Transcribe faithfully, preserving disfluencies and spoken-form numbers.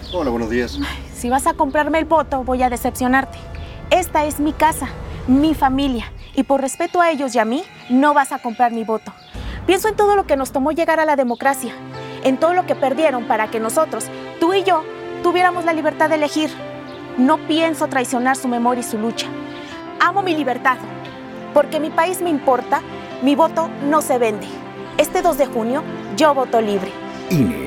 Hola, buenos días. Si vas a comprarme el voto, voy a decepcionarte. Esta es mi casa, mi familia, y por respeto a ellos y a mí, no vas a comprar mi voto. Pienso en todo lo que nos tomó llegar a la democracia, en todo lo que perdieron para que nosotros, tú y yo, tuviéramos la libertad de elegir. No pienso traicionar su memoria y su lucha. Amo mi libertad, porque mi país me importa, mi voto no se vende. Este dos de junio, yo voto libre. I N E.